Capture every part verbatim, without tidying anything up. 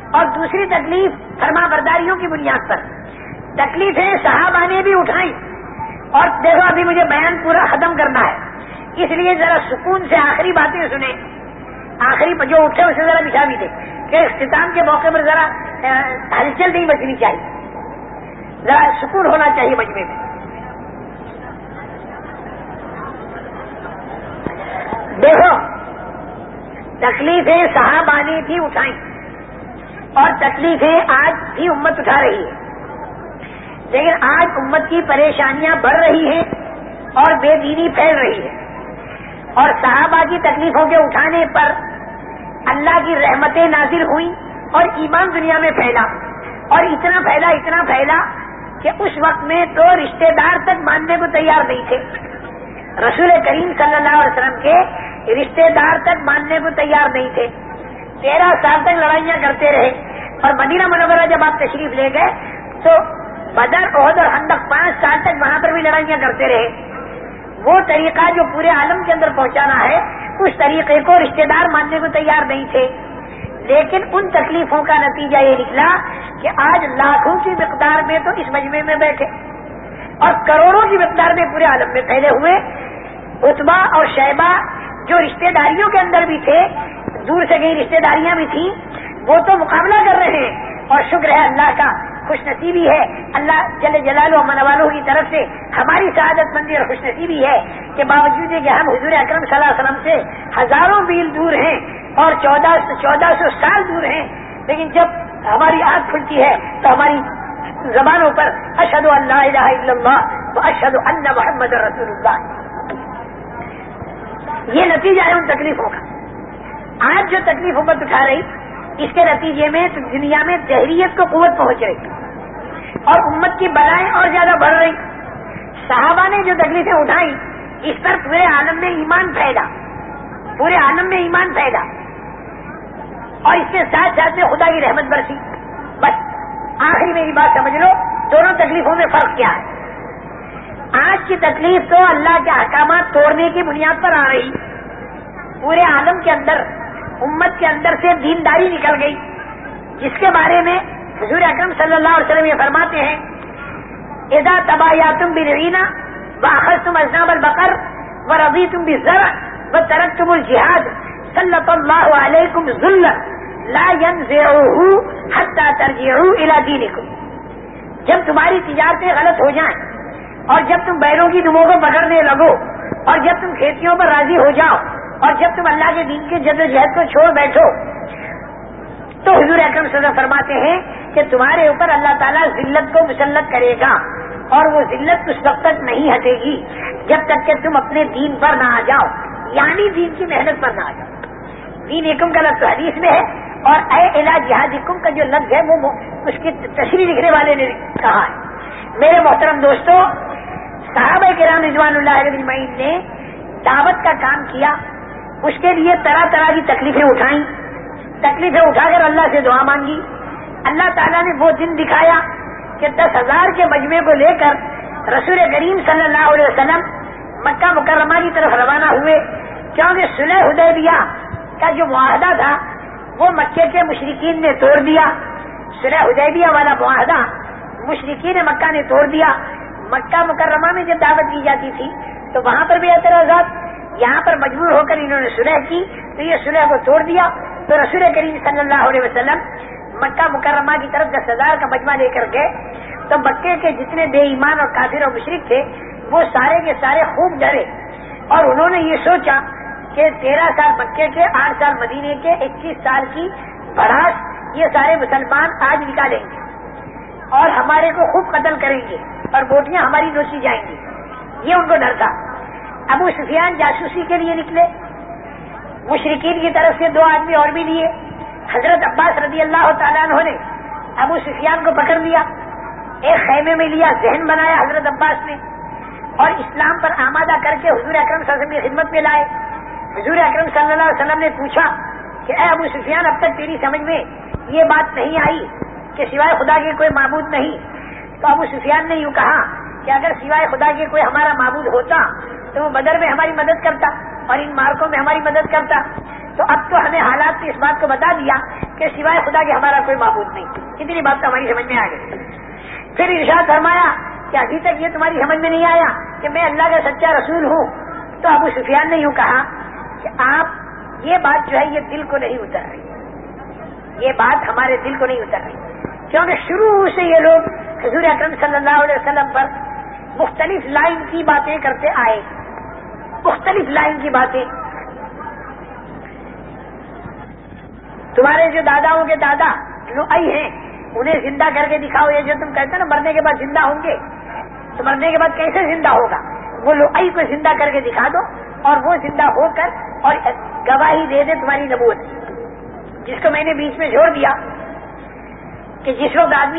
اور دوسری تکلیف فرما برداریوں کی بنیاد پر تکلیفیں صحابہ نے بھی اٹھائیں. اور دیکھو ابھی مجھے بیان پورا ختم کرنا ہے، اس لیے ذرا سکون سے آخری باتیں سنیں. آخری جو اٹھے اسے ذرا بچھا بھی دے کہ اختتام کے موقع پر ذرا ہلچل نہیں بچنی چاہیے، ذرا سکون ہونا چاہیے مجمع میں. دیکھو تکلیفیں صحابہ نے بھی اٹھائیں اور تکلیفیں آج بھی امت اٹھا رہی ہے، لیکن آج امت کی پریشانیاں بڑھ رہی ہیں اور بے دینی پھیل رہی ہے. اور صحابہ کی تکلیفوں کے اٹھانے پر اللہ کی رحمتیں نازل ہوئیں اور ایمان دنیا میں پھیلا، اور اتنا پھیلا اتنا پھیلا کہ اس وقت میں تو رشتہ دار تک ماننے کو تیار نہیں تھے. رسول کریم صلی اللہ علیہ وسلم کے رشتہ دار تک ماننے کو تیار نہیں تھے. تیرہ سال تک لڑائیاں کرتے رہے، اور مدینہ منورہ جب آپ تشریف لے گئے تو بدر، احد اور خندق پانچ سال تک وہاں پر بھی لڑائیاں کرتے رہے. وہ طریقہ جو پورے عالم کے اندر پہنچانا ہے اس طریقے کو رشتہ دار ماننے کو تیار نہیں تھے. لیکن ان تکلیفوں کا نتیجہ یہ نکلا کہ آج لاکھوں کی مقدار میں تو اس مجمع میں بیٹھے اور کروڑوں کی مقدار میں پورے عالم میں پھیلے ہوئے عتبہ اور شیبہ جو رشتہ داریوں کے اندر بھی تھے، دور سے گئی رشتہ داریاں بھی تھیں، وہ تو مقابلہ کر رہے ہیں. اور شکر ہے اللہ کا، خوش نصیبی ہے اللہ جل جلالہ و من والہ کی طرف سے ہماری سعادت مندی اور خوش نصیبی ہے کہ باوجود کہ ہم حضور اکرم صلی اللہ علیہ وسلم سے ہزاروں میل دور ہیں اور چودہ چودہ سو سال دور ہیں، لیکن جب ہماری آنکھ کھلتی ہے تو ہماری زبانوں پر اشہد ان لا الہ الا اللہ و اشہد ان محمد رسول اللہ. یہ نتیجہ ہے ان تکلیفوں کا. آج جو تکلیف امت اٹھا رہی، اس کے نتیجے میں دنیا میں دہریت کو قوت پہنچ رہی اور امت کی بلائیں اور زیادہ بڑھ رہی. صحابہ نے جو تکلیفیں اٹھائیں اس پر پورے عالم میں ایمان پھیلا، پورے عالم میں ایمان پھیلا، اور اس کے ساتھ ساتھ میں خدا کی رحمت برسی. بس آخری میری بات سمجھ لو، دونوں تکلیفوں میں فرق کیا ہے. آج کی تکلیف تو اللہ کے احکامات توڑنے کی بنیاد پر آ رہی، پورے عالم کے اندر امت کے اندر سے دینداری نکل گئی، جس کے بارے میں حضور اکرم صلی اللہ علیہ وسلم یہ فرماتے ہیں اذا تبایعتم بالعینہ واخذتم اذناب البقر ورضیتم بالزرع وترکتم الجہاد سلط اللہ علیکم ذلا لا ينزعه حتى ترجعوا الى دینکم. جب تمہاری تجارتیں غلط ہو جائیں اور جب تم بیلوں کی دموں کو پکڑنے لگو اور جب تم کھیتیوں پر راضی ہو جاؤ اور جب تم اللہ کے دین کے جد و جہد کو چھوڑ بیٹھو تو حضور اکرم صلی اللہ علیہ وسلم فرماتے ہیں کہ تمہارے اوپر اللہ تعالیٰ ذلت کو مسلط کرے گا، اور وہ ذلت اس وقت تک نہیں ہٹے گی جب تک کہ تم اپنے دین پر نہ آ جاؤ، یعنی دین کی محنت پر نہ آ جاؤ. دین ایکم کا لفظ حدیث میں ہے، اور اے الہ جہادکم کا جو لفظ ہے وہ اس کی تشریح لکھنے والے نے کہا ہے. میرے محترم دوستو، صحابہ کرام رضوان اللہ علیہ اجمعین نے دعوت کا کام کیا، اس کے لیے طرح طرح کی تکلیفیں اٹھائیں، تکلیفیں اٹھا کر اللہ سے دعا مانگی. اللہ تعالیٰ نے وہ دن دکھایا کہ دس ہزار کے مجمع کو لے کر رسول کریم صلی اللہ علیہ وسلم مکہ مکرمہ کی طرف روانہ ہوئے، کیونکہ صلح حدیبیہ کا جو معاہدہ تھا وہ مکے کے مشرکین نے توڑ دیا. صلح حدیبیہ والا معاہدہ مشرکین مکہ نے توڑ دیا. مکہ مکرمہ میں جب دعوت کی جاتی تھی تو وہاں پر بھی اعتراضات، یہاں پر مجبور ہو کر انہوں نے صلح کی تو یہ صلح کو توڑ دیا. تو رسول کریم صلی اللہ علیہ وسلم مکہ مکرمہ کی طرف دس ہزار کا مجمع لے کر گئے تو مکے کے جتنے بے ایمان اور کافر اور مشرک تھے وہ سارے کے سارے خوب ڈرے، اور انہوں نے یہ سوچا کہ تیرہ سال مکے کے، آٹھ سال مدینے کے، اکیس سال کی بھڑاس یہ سارے مسلمان آج نکالیں گے اور ہمارے کو خوب قتل کریں گے اور بوٹیاں ہماری نوچی جائیں گی. یہ ان کو ڈر تھا. ابو سفیان جاسوسی کے لیے نکلے، مشرکین کی طرف سے دو آدمی اور بھی لیے. حضرت عباس رضی اللہ تعالیٰ عنہ نے ابو سفیان کو پکڑ لیا، ایک خیمے میں لیا، ذہن بنایا حضرت عباس نے، اور اسلام پر آمادہ کر کے حضور اکرم صلی اللہ علیہ وسلم کی خدمت میں لائے. حضور اکرم صلی اللہ علیہ وسلم نے پوچھا کہ اے ابو سفیان، اب تک تیری سمجھ میں یہ بات نہیں آئی کہ سوائے خدا کے کوئی معبود نہیں؟ تو ابو سفیان نے یوں کہا کہ اگر سوائے خدا کے کوئی ہمارا معبود ہوتا تو وہ بدر میں ہماری مدد کرتا اور ان مارکوں میں ہماری مدد کرتا. تو اب تو ہمیں حالات نے اس بات کو بتا دیا کہ سوائے خدا کے ہمارا کوئی معبود نہیں. اتنی بات تو ہماری سمجھ میں آ گئی. پھر ارشاد فرمایا کہ ابھی تک یہ تمہاری سمجھ میں نہیں آیا کہ میں اللہ کا سچا رسول ہوں. تو ابو سفیان نے یوں کہا کہ آپ یہ بات جو ہے یہ دل کو نہیں اتر رہی, یہ بات ہمارے دل کو نہیں اتر رہی, کیونکہ شروع سے یہ لوگ حضور اکرم صلی اللہ علیہ وسلم پر مختلف لائن کی باتیں کرتے آئے, مختلف لائن کی باتیں. تمہارے جو داداؤں کے دادا لؤئی ہیں انہیں زندہ کر کے دکھاؤ. یہ جو تم کہتے ہیں نا مرنے کے بعد زندہ ہوں گے, تو مرنے کے بعد کیسے زندہ ہوگا؟ وہ لؤئی کو زندہ کر کے دکھا دو اور وہ زندہ ہو کر اور گواہی دے دے تمہاری نبوت, جس کو میں نے بیچ میں چھوڑ دیا کہ جس وقت آدمی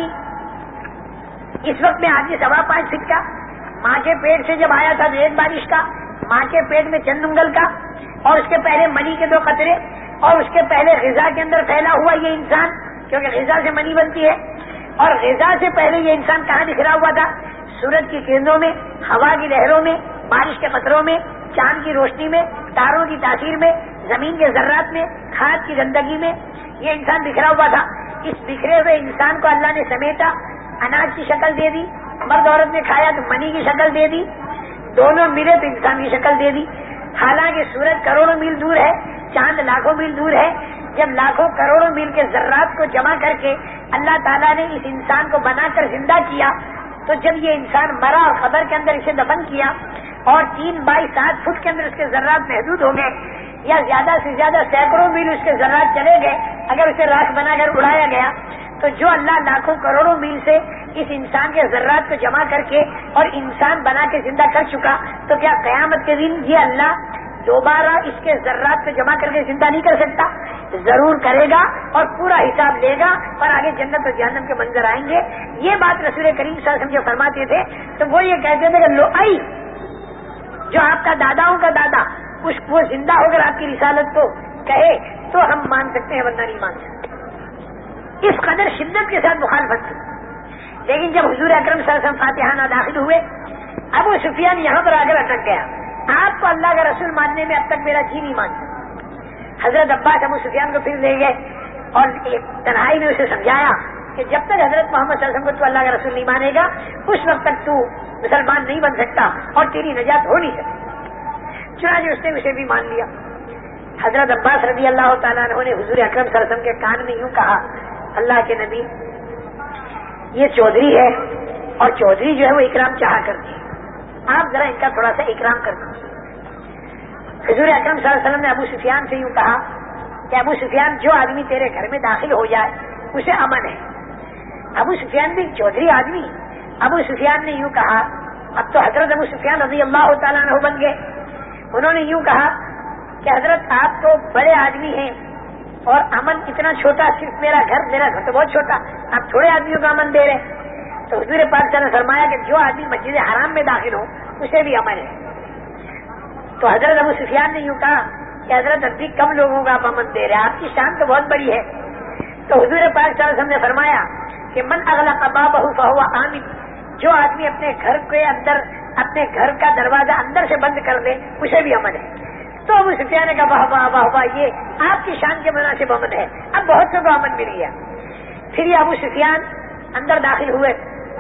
اس وقت میں آدمی سوا پانچ فٹ کا ماں کے پیٹ سے جب آیا تھا ایک بارش کا, ماں کے پیٹ میں چند انگل کا, اور اس کے پہلے منی کے دو قطرے, اور اس کے پہلے غذا کے اندر پھیلا ہوا یہ انسان, کیونکہ غذا سے منی بنتی ہے, اور غذا سے پہلے یہ انسان کہاں بکھرا ہوا تھا؟ سورج کی کرنوں میں, ہوا کی لہروں میں, بارش کے قطروں میں, چاند کی روشنی میں, تاروں کی تاثیر میں, زمین کے ذرات میں, کھاد کی گندگی میں یہ انسان بکھرا ہوا تھا. اس بکھرے ہوئے انسان کو اللہ نے سمیٹا, اناج کی شکل دے دی, مرد عورت نے کھایا تو منی کی شکل دے دی, دونوں ملے تو انسان کی شکل دے دی. حالانکہ سورج کروڑوں میل دور ہے, چاند لاکھوں میل دور ہے. جب لاکھوں کروڑوں میل کے ذرات کو جمع کر کے اللہ تعالیٰ نے اس انسان کو بنا کر زندہ کیا, تو جب یہ انسان مرا اور قبر کے اندر اسے دفن کیا اور تین بائی سات فٹ کے اندر اس کے ذرات محدود ہو گئے, یا زیادہ سے زیادہ سینکڑوں میل اس کے ذرات چلے گئے اگر اسے راکھ بنا کر اڑایا گیا, تو جو اللہ لاکھوں کروڑوں میل سے اس انسان کے ذرات کو جمع کر کے اور انسان بنا کے زندہ کر چکا, تو کیا قیامت کے دن یہ اللہ دوبارہ اس کے ذرات کو جمع کر کے زندہ نہیں کر سکتا؟ ضرور کرے گا اور پورا حساب لے گا, اور آگے جنت اور جہنم کے منظر آئیں گے. یہ بات رسول کریم صلی اللہ علیہ وسلم جو فرماتے تھے تو وہ یہ کہتے تھے کہ لؤئی جو آپ کا داداؤں کا دادا اس وہ زندہ ہو کر آپ کی رسالت کو کہے تو ہم مان سکتے ہیں, ورنہ نہیں مان سکتے. اس قدر شدت کے ساتھ مخالفت کی. لیکن جب حضور اکرم صلی اللہ علیہ وسلم فاتحانہ داخل ہوئے, ابو سفیان یہاں پر آ کر اٹک گیا. آپ کو اللہ کا رسول ماننے میں اب تک میرا جی نہیں مانتا. حضرت عباس ابو سفیان کو پھر لے گئے اور تنہائی میں اسے سمجھایا کہ جب تک حضرت محمد صلی اللہ علیہ وسلم کو تو اللہ کا رسول نہیں مانے گا اس وقت تک تو مسلمان نہیں بن سکتا اور تیری نجات ہو نہیں سکتی. چنانچہ اس نے اسے بھی مان لیا. حضرت عباس رضی اللہ تعالیٰ عنہ نے حضور اکرم صلی اللہ علیہ وسلم کے کان میں یوں کہا, اللہ کے نبی یہ چودھری ہے اور چودھری جو ہے وہ اکرام چاہا کرتی ہے, آپ ذرا ان کا تھوڑا سا اکرام کر دیں. حضور اکرم صلی اللہ علیہ وسلم نے ابو سفیان سے یوں کہا کہ ابو سفیان جو آدمی تیرے گھر میں داخل ہو جائے اسے امن ہے. ابو سفیان بھی چودھری آدمی. ابو سفیان نے یوں کہا, اب تو حضرت ابو سفیان رضی اللہ تعالیٰ عنہ بن گئے. انہوں نے یوں کہا کہ حضرت آپ تو بڑے آدمی ہیں اور امن اتنا چھوٹا, صرف میرا گھر میرا گھر تو بہت چھوٹا, آپ تھوڑے آدمیوں کا امن دے رہے ہیں. تو حضور پاک صلی اللہ علیہ وسلم نے فرمایا کہ جو آدمی مسجد حرام میں داخل ہو اسے بھی امن ہے. تو حضرت ابو سفیان نے یوں کہا کہ حضرت اب بھی کم لوگوں کا آپ امن دے رہے ہیں, آپ کی شان تو بہت بڑی ہے. تو حضور پاک صلی اللہ علیہ وسلم نے فرمایا کہ من اغلق بابہ فہو آمن, جو آدمی اپنے گھر کے اندر اپنے گھر کا دروازہ اندر سے بند کر دے اسے بھی امن ہے. تو ابو سفیان نے کہا واہ واہ واہ واہ, یہ آپ کی شان کے مناسب امن ہے, اب بہت سے کو امن مل گیا. پھر یہ ابو سفیان اندر داخل ہوئے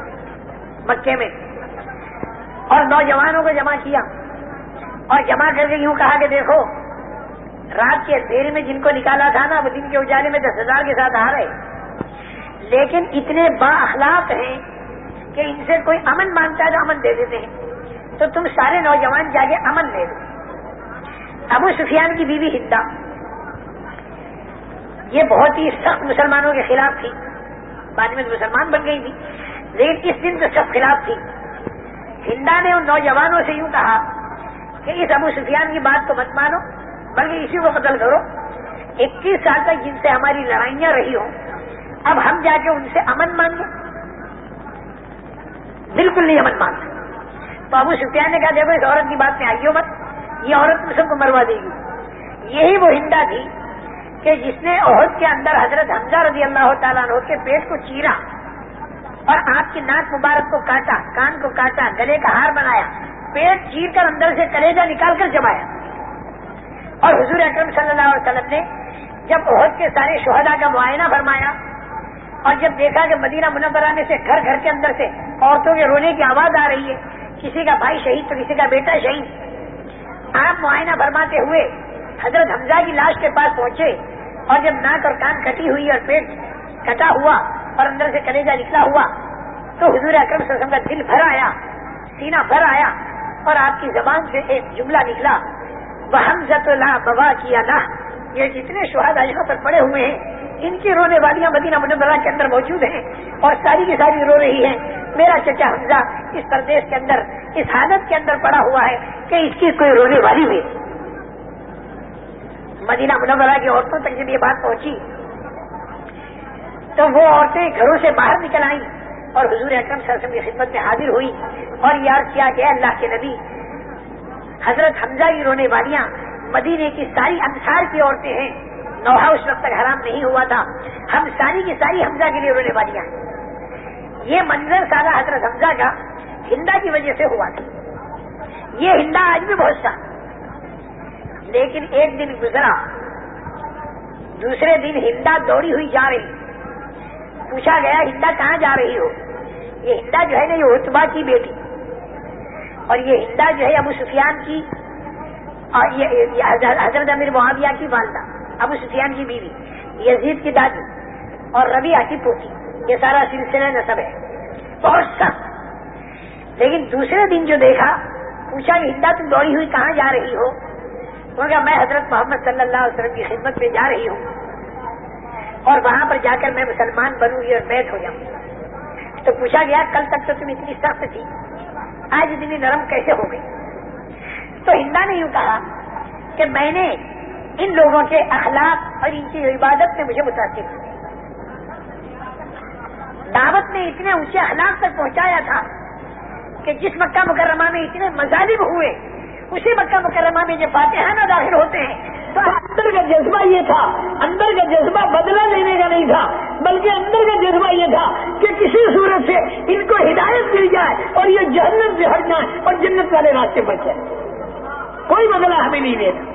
مکے میں اور نوجوانوں کو جمع کیا اور جمع کر کے یوں کہا کہ دیکھو رات کے اندھیرے میں جن کو نکالا تھا نا وہ دن کے اجالے میں دس ہزار کے ساتھ آ رہے, لیکن اتنے با اخلاق ہیں کہ ان سے کوئی امن مانگتا ہے تو امن دے دیتے ہیں, تو تم سارے نوجوان جا کے امن لے دو. ابو سفیان کی بیوی ہندا یہ بہت ہی سخت مسلمانوں کے خلاف تھی, بعد میں مسلمان بن گئی تھی لیکن اس دن تو سخت خلاف تھی. ہندا نے ان نوجوانوں سے یوں کہا کہ اس ابو سفیان کی بات کو مت مانو بلکہ اسی کو قتل کرو. اکیس سال تک جن سے ہماری لڑائیاں رہی ہوں اب ہم جا کے ان سے امن مانگیں, بالکل نہیں امن مانگتے. تو ابو سفیان نے کہا دیکھو اس عورت کی بات میں آئیو مت, یہ عورت تم سب کو مروا دے گی. یہی وہ ہندا تھی کہ جس نے احد کے اندر حضرت حمزہ رضی اللہ تعالیٰ عنہ کے پیٹ کو چیرا اور آپ کی ناک مبارک کو کاٹا, کان کو کاٹا, گلے کا ہار بنایا, پیٹ چیر کر اندر سے کلیجہ نکال کر جمایا. اور حضور اکرم صلی اللہ علیہ وسلم نے جب احد کے سارے شہداء کا معائنہ فرمایا اور جب دیکھا کہ مدینہ منورہ میں سے گھر گھر کے اندر سے عورتوں کے رونے کی آواز آ رہی ہے، کسی کا بھائی شہید تو کسی کا بیٹا شہید، آپ معائنہ فرماتے ہوئے حضرت حمزہ کی لاش کے پاس پہنچے اور جب ناک اور کان کٹی ہوئی اور پیٹ کٹا ہوا اور اندر سے کلیجہ نکلا ہوا تو حضور اکرم صلی اللہ علیہ وسلم کا دل بھر آیا، سینہ بھر آیا اور آپ کی زبان سے ایک جملہ نکلا، وحمزۃ لا بوا کیا نہ، یہ جتنے شہداء یہاں پر پڑے ہوئے ہیں ان کی رونے والیاں مدینہ منورہ کے اندر موجود ہیں اور ساری کی ساری رو رہی ہیں، میرا چچا حمزہ اس پردیس کے اندر اس حالت کے اندر پڑا ہوا ہے کہ اس کی کوئی رونے والی ہوئی۔ مدینہ منورہ کی عورتوں تک جب یہ بات پہنچی تو وہ عورتیں گھروں سے باہر نکل آئیں اور حضور اکرم صلی اللہ علیہ وسلم کی خدمت میں حاضر ہوئی اور یاد کیا کہ اللہ کے نبی، حضرت حمزہ کی رونے والیاں مدینے کی ساری انصار کی عورتیں ہیں، نوحہ اس وقت تک حرام نہیں ہوا تھا، ہم ساری کی ساری حمزہ کے لیے رونے والیاں ہیں۔ یہ منظر سارا حضرت حمزہ کا ہندا کی وجہ سے ہوا تھا، یہ ہندا آج بھی بہت سا، لیکن ایک دن گزرا، دوسرے دن ہندا دوڑی ہوئی جا رہی، پوچھا گیا ہندا کہاں جا رہی ہو؟ یہ ہندا جو ہے نا یہ عتبہ کی بیٹی اور یہ ہندا جو ہے ابو سفیان کی اور یہ حضرت امیر معاویہ کی والدہ، ابو سفیان کی بیوی، یزید کی دادی اور ربیعہ کی پوتی، یہ سارا سلسلہ نسب ہے، بہت سا۔ لیکن دوسرے دن جو دیکھا، پوچھا کہ ہندا تم دوڑی ہوئی کہاں جا رہی ہو؟ تو کہا میں حضرت محمد صلی اللہ علیہ وسلم کی خدمت میں جا رہی ہوں اور وہاں پر جا کر میں مسلمان بنوں گی اور بیعت ہو جاؤں۔ تو پوچھا گیا کل تک تو تم اتنی سخت تھی، آج اتنی نرم کیسے ہو گئی؟ تو ہندا نے یوں کہا کہ میں نے ان لوگوں کے اخلاق اور ان کی عبادت نے مجھے متاثر کیا، دعوت نے اتنے اونچے اخلاق تک پہنچایا تھا کہ جس مکہ مکرمہ میں اتنے مظالم ہوئے اسی مکہ مکرمہ میں جب فاتحانہ داخل ہوتے ہیں تو اندر کا جذبہ یہ تھا، اندر کا جذبہ بدلہ لینے کا نہیں تھا، بلکہ اندر کا جذبہ یہ تھا کہ کسی صورت سے ان کو ہدایت مل جائے اور یہ جہنم سے ہٹ جائیں اور جنت والے راستے پر چلے، کوئی بدلہ ہمیں نہیں دینا۔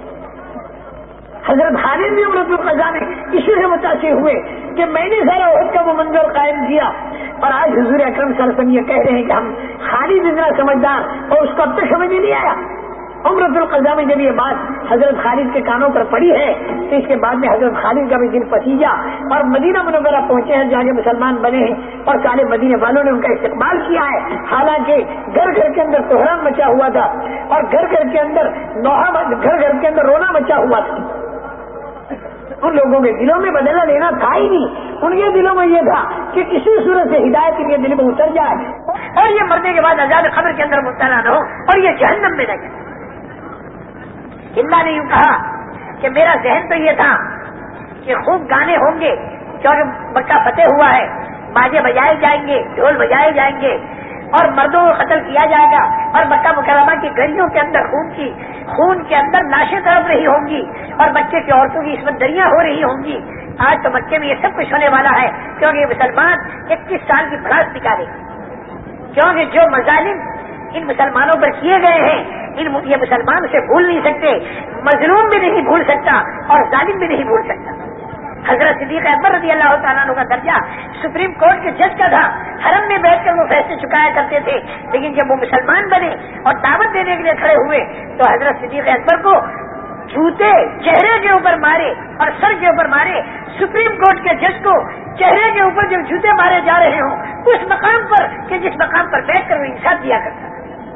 حضرت خالد بھی عمرۃ القضا میں اسی سے متاثر ہوئے کہ میں نے سارا عہد کا وہ منظر قائم کیا، اور آج حضور اکرم صلی اللہ علیہ وسلم یہ کہہ رہے ہیں کہ ہم خالد اتنا سمجھدار اور اس کو اب تک سمجھ نہیں آیا۔ عمرۃ القضا میں جب یہ بات حضرت خالد کے کانوں پر پڑی ہے تو اس کے بعد میں حضرت خالد کا بھی دل پسیجا اور مدینہ منورہ پہنچے ہیں جہاں کے مسلمان بنے ہیں اور سارے مدینے والوں نے ان کا استقبال کیا ہے، حالانکہ گھر گھر کے اندر کوہرام مچا ہوا تھا اور گھر گھر کے اندر نوحہ گھر گھر کے اندر رونا مچا ہوا تھا۔ ان لوگوں کے دلوں میں بدلہ لینا تھا ہی نہیں، ان کے دلوں میں یہ تھا کہ کسی صورت سے ہدایت ان کے دل میں اتر جائے اور یہ مرنے کے بعد عذاب قبر کے اندر مبتلا نہ ہو اور یہ جہنم میں نہ جائے۔ ہندا نے یوں کہا کہ میرا ذہن تو یہ تھا کہ خوب گانے ہوں گے کیونکہ مکہ فتح ہوا ہے، باجے بجائے جائیں گے، ڈھول بجائے جائیں گے اور مردوں کو قتل کیا جائے گا اور مکہ مکرمہ کی گلیوں کے اندر خون کی خون کے اندر لاشیں تڑپ رہی ہوں گی اور بچے کی عورتوں کی عصمت دریاں ہو رہی ہوں گی۔ آج تو مکے میں یہ سب کچھ ہونے والا ہے کیونکہ یہ مسلمان اکیس سال کی بھڑاس نکالے گا، کیونکہ جو مظالم ان مسلمانوں پر کیے گئے ہیں ان یہ مسلمان اسے بھول نہیں سکتے، مظلوم بھی نہیں بھول سکتا اور ظالم بھی نہیں بھول سکتا۔ حضرت صدیق اکبر رضی اللہ تعالیٰ عنہ کا درجہ سپریم کورٹ کے جج کا تھا، حرم میں بیٹھ کر وہ فیصلے چکایا کرتے تھے، لیکن جب وہ مسلمان بنے اور دعوت دینے کے لیے کھڑے ہوئے تو حضرت صدیق اکبر کو جوتے چہرے کے اوپر مارے اور سر کے اوپر مارے۔ سپریم کورٹ کے جج کو چہرے کے اوپر جب جوتے مارے جا رہے ہوں اس مقام پر کہ جس مقام پر بیٹھ کر وہ انصاف دیا کرتا،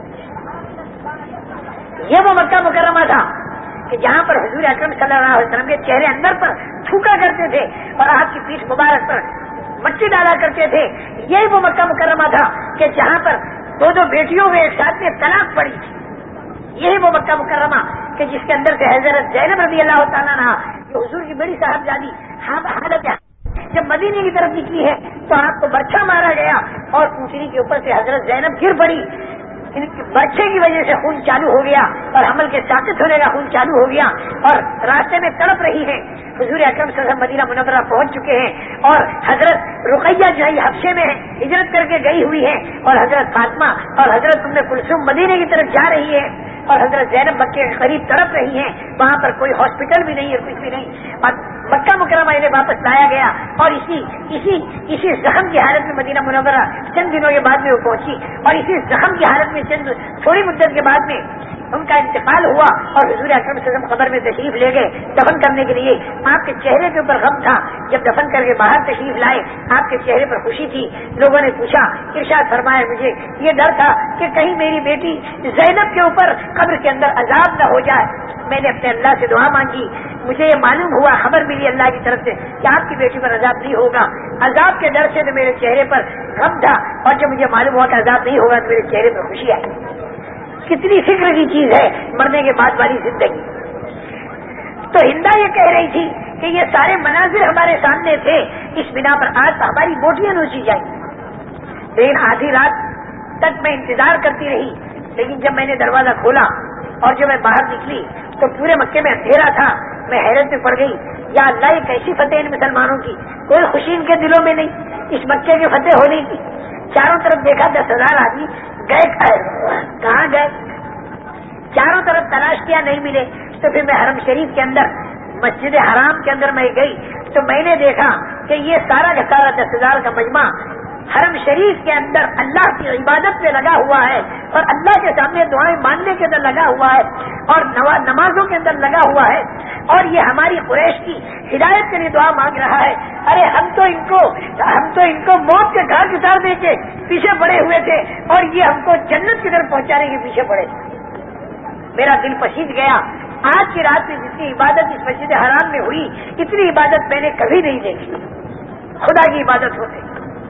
یہ وہ مکہ مکرمہ تھا کہ جہاں پر حضور اکرم صلی اللہ علیہ وسلم کے چہرے اندر پر تھوکا کرتے تھے اور آپ کی پیٹھ مبارک پر مٹی ڈالا کرتے تھے۔ یہی وہ مکہ مکرمہ تھا کہ جہاں پر دو دو بیٹیوں میں ایک ساتھ میں طلاق پڑی تھی۔ یہی وہ مکہ مکرمہ کہ جس کے اندر سے حضرت زینب رضی اللہ تعالیٰ عنہا جو حضور کی بڑی صاحبزادی حالت جب مدینے کی طرف نکلی ہے تو آپ کو برچھا مارا گیا اور پوچھنے کے اوپر سے حضرت زینب گر پڑی، برچھے کی وجہ سے خون چالو ہو گیا اور حمل کے ساقط ہونے کا خون چالو ہو گیا اور راستے میں تڑپ رہی ہے۔ حضور اکرم صلی اللہ علیہ وسلم مدینہ منورہ پہنچ چکے ہیں اور حضرت رقیہ جو ہے حبشے میں ہجرت کر کے گئی ہوئی ہے اور حضرت فاطمہ اور حضرت ام کلثوم مدینے کی طرف جا رہی ہے اور حضرت زینب مکے کے قریب تڑپ رہی ہیں، وہاں پر کوئی ہاسپٹل بھی نہیں ہے، کچھ بھی نہیں، اور مکہ مکرمہ انہیں واپس لایا گیا اور اسی اسی اسی زخم کی حالت میں مدینہ منورہ چند دنوں کے بعد میں وہ پہنچی، اور اسی زخم کی حالت میں چند تھوڑی مدت کے بعد میں ان کا انتقال ہوا اور حضور اکرم صلی اللہ علیہ وسلم قبر میں تشریف لے گئے دفن کرنے کے لیے۔ آپ کے چہرے کے اوپر غم تھا، جب دفن کر کے باہر تشریف لائے آپ کے چہرے پر خوشی تھی۔ لوگوں نے پوچھا، ارشاد فرمایا مجھے یہ ڈر تھا کہ کہیں میری بیٹی زینب کے اوپر قبر کے اندر عذاب نہ ہو جائے۔ میں نے اپنے اللہ سے دعا مانگی، مجھے یہ معلوم ہوا، خبر ملی اللہ کی طرف سے کہ آپ کی بیٹی پر عذاب نہیں ہوگا۔ عذاب کے ڈر سے تو میرے چہرے پر غم تھا، اور جب مجھے معلوم ہوا کہ عذاب نہیں ہوگا تو میرے چہرے پر خوشی آئی۔ کتنی فکر کی چیز ہے مرنے کے بعد والی زندگی۔ تو ہندا یہ کہہ رہی تھی کہ یہ سارے مناظر ہمارے سامنے تھے، اس بنا پر آج ہماری بوٹیاں نوچی جائیں۔ لیکن آدھی رات تک میں انتظار کرتی رہی، لیکن جب میں نے دروازہ کھولا اور جب میں باہر نکلی تو پورے مکے میں اندھیرا تھا۔ میں حیرت میں پڑ گئی، یا اللہ یہ کیسی فتح ان مسلمانوں کی، کوئی خوشی ان کے دلوں میں نہیں اس مکے کی فتح ہونے کی۔ چاروں طرف دیکھا دس ہزار آدمی گئے کہاں گئے، چاروں طرف تلاش کیا نہیں ملے۔ تو پھر میں حرم شریف کے اندر مسجد حرام کے اندر میں گئی تو میں نے دیکھا کہ یہ سارا کا سارا دس ہزار کا مجمع حرم شریف کے اندر اللہ کی عبادت میں لگا ہوا ہے اور اللہ کے سامنے دعائیں مانگنے کے اندر لگا ہوا ہے اور نمازوں کے اندر لگا ہوا ہے، اور یہ ہماری قریش کی ہدایت کے لیے دعا مانگ رہا ہے۔ ارے ہم تو ان کو ہم تو ان کو موت کے گھاٹ اتارنے کے پیچھے پڑے ہوئے تھے اور یہ ہم کو جنت کی طرف پہنچانے کے پیچھے پڑے تھے۔ میرا دل پسیج گیا۔ آج کی رات میں جتنی عبادت اس مسجد حرام میں ہوئی اتنی عبادت میں نے کبھی نہیں دیکھی، خدا کی عبادت ہوتی۔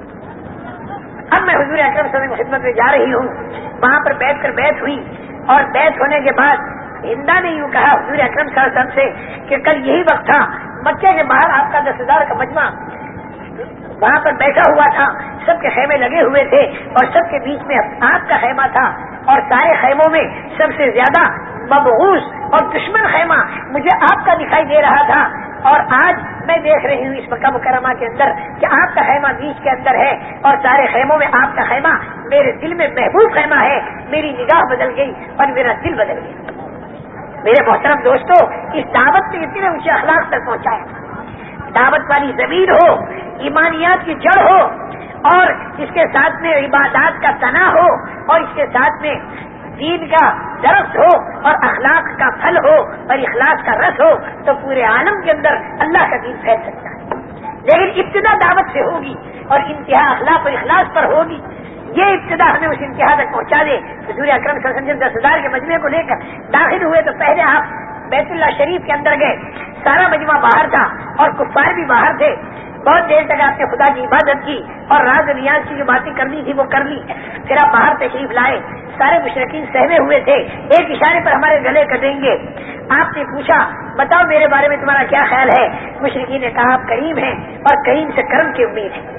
اب میں حضور اکرم صلی اللہ علیہ وسلم کی خدمت میں جا رہی ہوں، وہاں پر بیٹھ کر بیعت ہوئی، اور بیعت ہونے کے بعد ہندا نے یوں کہا حضور اکرم صلی اللہ علیہ وسلم سے کہ کل یہی وقت تھا، مکے کے باہر آپ کا دس ہزار کا مجمع وہاں پر بیٹھا ہوا تھا، سب کے خیمے لگے ہوئے تھے اور سب کے بیچ میں آپ کا خیمہ تھا، اور سارے خیموں میں سب سے زیادہ مبعوث اور دشمن خیمہ مجھے آپ کا دکھائی دے رہا تھا۔ اور آج میں دیکھ رہی ہوں اس مکہ مکرمہ کے اندر کہ آپ کا خیمہ بیچ کے اندر ہے اور سارے خیموں میں آپ کا خیمہ میرے دل میں محبوب خیمہ ہے۔ میری نگاہ بدل گئی اور میرا دل بدل گیا۔ میرے محترم دوستو، اس دعوت نے اتنے اونچے اخلاق تک پہنچایا۔ دعوت والی زمین ہو، ایمانیات کی جڑ ہو، اور اس کے ساتھ میں عبادات کا تنا ہو، اور اس کے ساتھ میں دین کا درخت ہو اور اخلاق کا پھل ہو اور اخلاص کا رس ہو، تو پورے عالم کے اندر اللہ کا دین پھیل سکتا ہے۔ لیکن ابتدا دعوت سے ہوگی اور انتہا اخلاق اور اخلاص پر ہوگی۔ یہ ابتدا ہمیں اس انتہا تک پہنچا دے۔ حضور اکرم صلی اللہ علیہ وسلم دس ہزار کے مجمع کو لے کر داخل ہوئے تو پہلے آپ بیت اللہ شریف کے اندر گئے، سارا مجمع باہر تھا اور کفار بھی باہر تھے۔ بہت دیر تک آپ نے خدا کی عبادت کی اور راز و نیاز کی جو باتیں کرنی تھی وہ کر لی۔ پھر آپ باہر تشریف لائے، سارے مشرکین سہمے ہوئے تھے، ایک اشارے پر ہمارے گلے کٹیں گے۔ آپ نے پوچھا بتاؤ میرے بارے میں تمہارا کیا خیال ہے؟ مشرکین نے کہا آپ کریم ہیں اور کریم سے کرم کی امید ہے،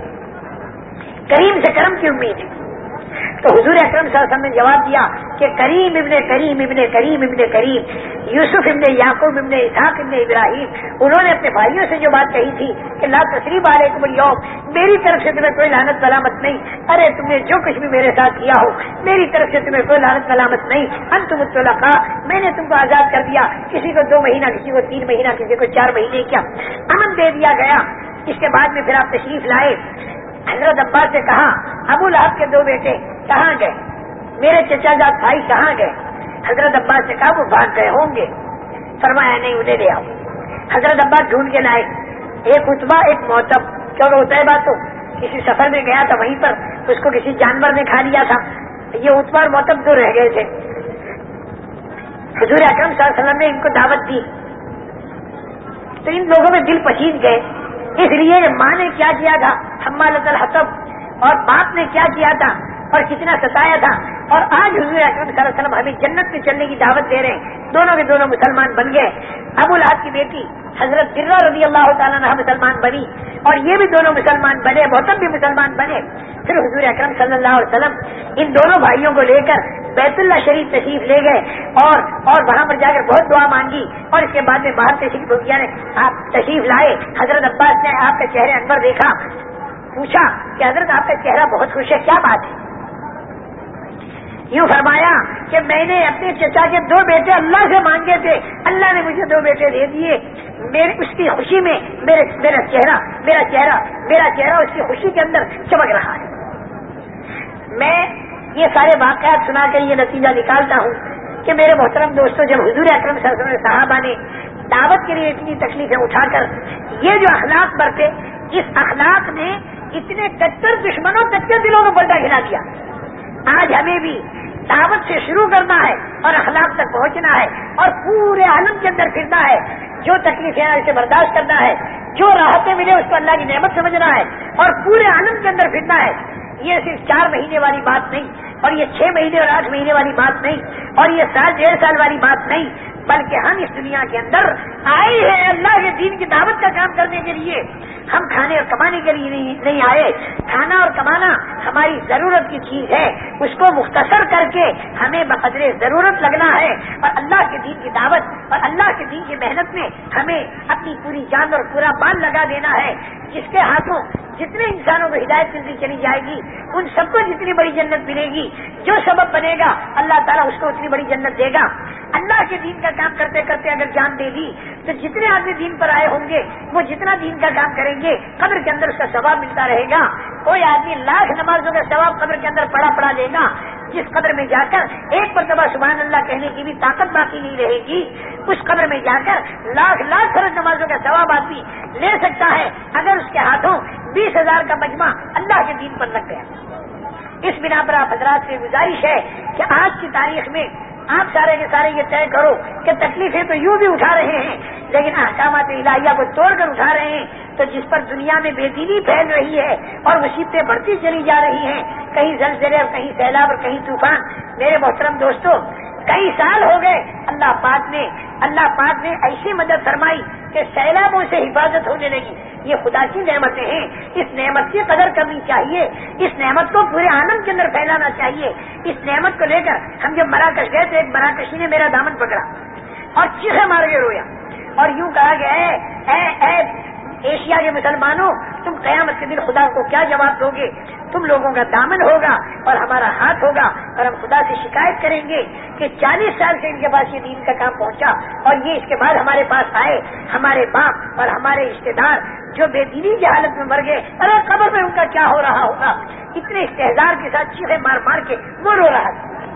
کریم سے کرم کی امید ہے۔ تو حضور اکرم صلی اللہ علیہ وسلم نے جواب دیا کہ کریم ابن کریم ابن کریم ابن کریم یوسف ابن یعقوب ابن اسحاق ابن ابراہیم، انہوں نے اپنے بھائیوں سے جو بات کہی تھی کہ لا تثریب علیکم اليوم، میری طرف سے تمہیں کوئی لعنت ملامت نہیں، ارے تم نے جو کچھ بھی میرے ساتھ کیا ہو میری طرف سے تمہیں کوئی لعنت ملامت نہیں، انتم الطلقاء، میں نے تم کو آزاد کر دیا، کسی کو دو مہینہ کسی کو تین مہینہ کسی کو چار مہینے کیا امن دے دیا گیا۔ اس کے بعد میں پھر آپ تشریف لائے، حضرت عباس سے کہا ابو لہب کے دو بیٹے کہاں گئے، میرے چچا جات بھائی کہاں گئے؟ حضرت عباس سے کہا وہ بھاگ گئے ہوں گے۔ فرمایا نہیں انہیں لے آؤ۔ حضرت عباس ڈھونڈ کے لائے، ایک اتبا ایک محتب، کیونکہ اتبا تو کسی سفر میں گیا تھا، وہیں پر اس کو کسی جانور نے کھا لیا تھا، یہ اتبا اور محتب دو رہ گئے تھے۔ حضور اکرم صلی اللہ علیہ وسلم نے ان کو دعوت دی تو ان لوگوں میں دل پسیج گئے، اس لیے ماں نے کیا کیا تھا حمالۃ الحطب اور باپ نے کیا کیا تھا اور کتنا ستایا تھا، اور آج حضور اکرم صلی اللہ علیہ وسلم ہمیں جنت میں چلنے کی دعوت دے رہے ہیں۔ دونوں کے دونوں مسلمان بن گئے۔ ابو لہب کی بیٹی حضرت برہ رضی اللہ تعالیٰ عنہ مسلمان بنی اور یہ بھی دونوں مسلمان بنے، محتب بھی مسلمان بنے۔ پھر حضور اکرم صلی اللہ علیہ وسلم ان دونوں بھائیوں کو لے کر بیت اللہ شریف تشریف لے گئے اور اور وہاں پر جا کر بہت دعا مانگی، اور اس کے بعد میں باہر تشریف یعنی آپ تشریف لائے۔ حضرت عباس نے آپ کا چہرے انور دیکھا، پوچھا کہ حضرت آپ کا چہرہ بہت خوش ہے، کیا بات ہے؟ یوں فرمایا کہ میں نے اپنے چچا کے دو بیٹے اللہ سے مانگے تھے، اللہ نے مجھے دو بیٹے دے دیے، میرے اس کی خوشی میں میرے میرا چہرہ میرا چہرہ میرا چہرہ اس کی خوشی کے اندر چمک رہا ہے۔ میں یہ سارے واقعات سنا کر یہ نتیجہ نکالتا ہوں کہ میرے محترم دوستوں، جب حضور اکرم صلی اللہ علیہ وسلم صحابہ نے دعوت کے لیے اتنی تکلیفیں اٹھا کر یہ جو اخلاق برتے، اس اخلاق نے اتنے کٹر دشمنوں تک کے دلوں میں پلٹا کھلا دیا۔ آج ہمیں بھی دعوت سے شروع کرنا ہے اور اخلاق تک پہنچنا ہے اور پورے عالم کے اندر پھرنا ہے، جو تکلیفیں ہیں اسے برداشت کرنا ہے، جو راحتیں ملے اس کو اللہ کی نعمت سمجھنا ہے اور پورے عالم کے اندر پھرنا ہے۔ یہ صرف چار مہینے والی بات نہیں، اور یہ چھ مہینے اور آٹھ مہینے والی بات نہیں، اور یہ سال ڈیڑھ سال والی بات نہیں، بلکہ ہم اس دنیا کے اندر آئے ہیں اللہ کے دین کی دعوت کا کام کرنے کے لیے۔ ہم کھانے اور کمانے کے لیے نہیں, نہیں آئے۔ کھانا اور کمانا ہماری ضرورت کی چیز ہے، اس کو مختصر کر کے ہمیں بقدر ضرورت لگنا ہے، اور اللہ کے دین کی دعوت اور اللہ کے دین کی محنت میں ہمیں اپنی پوری جان اور پورا بال لگا دینا ہے۔ جس کے ہاتھوں جتنے انسانوں کو ہدایت ملتی چلی جائے گی، ان سب کو جتنی بڑی جنت ملے گی، جو سبب بنے گا اللہ تعالیٰ اس کو اتنی بڑی جنت دے گا۔ اللہ کے دین کا کام کرتے کرتے اگر جان دے دی تو جتنے آدمی دین پر آئے ہوں گے وہ جتنا دین کا کام کریں گے قبر کے اندر اس کا ثواب ملتا رہے گا۔ کوئی آدمی لاکھ نمازوں کا ثواب قبر کے اندر پڑا پڑا لے گا، جس قبر میں جا کر ایک مرتبہ سبحان اللہ کہنے کی بھی طاقت باقی نہیں رہے گی، اس قبر میں جا کر لاکھ لاکھ فرض نمازوں کا ثواب آدمی لے سکتا ہے اگر اس کے ہاتھوں بیس ہزار کا مجمع اللہ کے دین پر لگ گیا۔ اس بنا پر آپ حضرات سے گزارش ہے کہ آج کی تاریخ میں آپ سارے کے سارے یہ طے کرو کہ تکلیفیں تو یوں بھی اٹھا رہے ہیں لیکن احکامات الہیہ کو توڑ کر اٹھا رہے ہیں، تو جس پر دنیا میں بے دینی پھیل رہی ہے اور مصیبتیں بڑھتی چلی جا رہی ہیں، کہیں زلزلے اور کہیں سیلاب اور کہیں طوفان، میرے محترم دوستوں کئی سال ہو گئے اللہ پاک نے اللہ پاک نے ایسی مدد فرمائی کہ سیلابوں سے حفاظت ہونے لگی۔ یہ خدا کی نعمتیں ہیں، اس نعمت کی قدر کرنی چاہیے، اس نعمت کو پورے عالم کے اندر پھیلانا چاہیے۔ اس نعمت کو لے کر ہم جب مراکش گئے تو ایک مراکشی نے میرا دامن پکڑا اور چیخے مار کے رویا اور یوں کہا کہ اے اے اے ایشیا کے مسلمانوں، تم قیامت کے دن خدا کو کیا جواب دو گے؟ تم لوگوں کا دامن ہوگا اور ہمارا ہاتھ ہوگا، اور ہم خدا سے شکایت کریں گے کہ چالیس سال سے ان کے پاس یہ دین کا کام پہنچا اور یہ اس کے بعد ہمارے پاس آئے، ہمارے باپ اور ہمارے رشتے دار جو بے دینی کی حالت میں مر گئے، ارے قبر میں ان کا کیا ہو رہا ہوگا؟ اتنے استحزار کے ساتھ چیخے مار مار کے وہ رو رہا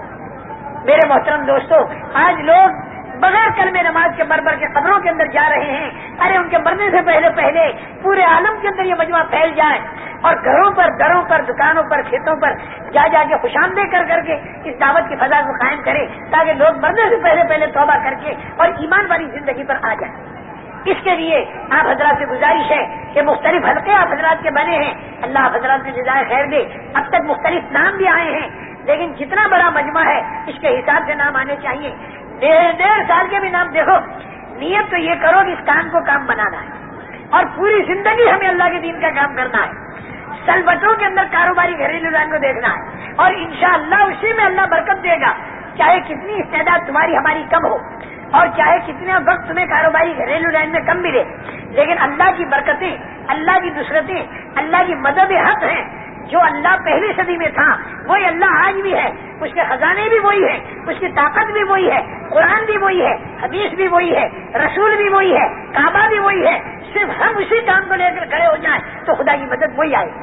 تھا۔ میرے محترم دوستوں، آج لوگ بغیر کلمہ نماز کے بربر کے قبروں کے اندر جا رہے ہیں۔ ارے ان کے مرنے سے پہلے پہلے پورے عالم کے اندر یہ مجمع پھیل جائے اور گھروں پر، دروں پر، دکانوں پر، کھیتوں پر جا جا کے خوشامدیں کر کر کے اس دعوت کی فضا کو قائم کرے تاکہ لوگ مرنے سے پہلے پہلے توبہ کر کے اور ایمان والی زندگی پر آ جائیں۔ اس کے لیے آپ حضرات سے گزارش ہے کہ مختلف حلقے آپ حضرات کے بنے ہیں، اللہ آپ حضرات کو جزائے خیر دے۔ اب تک مختلف نام بھی آئے ہیں لیکن جتنا بڑا مجمع ہے اس کے حساب سے نام آنے چاہیے۔ ڈیڑھ ڈیڑھ سال کے بھی نام دیکھو، نیت تو یہ کرو کہ اس کام کو کام بنانا ہے اور پوری زندگی ہمیں اللہ کے دین کا کام کرنا ہے۔ سلوٹوں کے اندر کاروباری گھریلو لائن کو دیکھنا ہے اور انشاءاللہ اسی میں اللہ برکت دے گا، چاہے کتنی استعداد تمہاری ہماری کم ہو اور چاہے کتنا وقت تمہیں کاروباری گھریلو لائن میں کم ملے، لیکن اللہ کی برکتیں، اللہ کی نصرتیں، اللہ کی مدد حق ہیں۔ جو اللہ پہلی صدی میں تھا وہی اللہ آج بھی ہے، اس کے خزانے بھی وہی ہے، اس کی طاقت بھی وہی ہے، قرآن بھی وہی ہے، حدیث بھی وہی ہے، رسول بھی وہی ہے، کعبہ بھی وہی ہے۔ صرف ہم اسی کام کو لے کر کھڑے ہو جائیں تو خدا کی مدد وہی آئے۔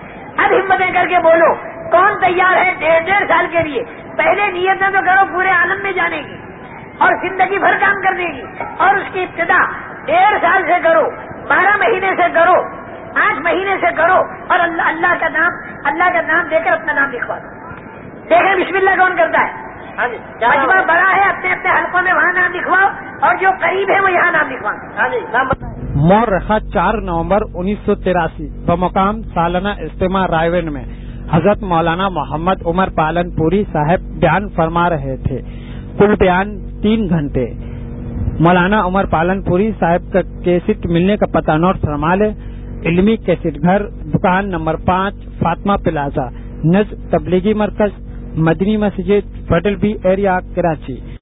اب ہمتیں کر کے بولو، کون تیار ہے ڈیڑھ ڈیڑھ سال کے لیے؟ پہلے نیتیں تو کرو پورے عالم میں جانے کی اور زندگی بھر کام کرنے کی، اور اس کی ابتدا ڈیڑھ سال سے کرو، بارہ مہینے سے کرو، آٹھ مہینے سے کرو، اور اللہ اللہ کا نام اللہ کا نام دے کر اپنا نام لکھوا دو۔ دیکھیں بسم اللہ کون کرتا ہے؟ مجمع بڑا ہے، اپنے اپنے حلقوں میں وہاں نام لکھواؤ اور جو قریب ہے وہ یہاں نام لکھواؤ۔ مور رکھا چار نومبر انیس سو تراسی بمقام سالانہ اجتماع رائے ون میں حضرت مولانا محمد عمر پالن پوری صاحب بیان فرما رہے تھے۔ کل بیان تین گھنٹے۔ مولانا عمر پالن پوری صاحب کا کیسٹ ملنے کا پتہ نوٹ فرما لے۔ علمی کیسٹ گھر، دکان نمبر پانچ، فاطمہ پلازا، نز تبلیغی مرکز، مدنی مسجد، فیڈرل بی ایریا، کراچی۔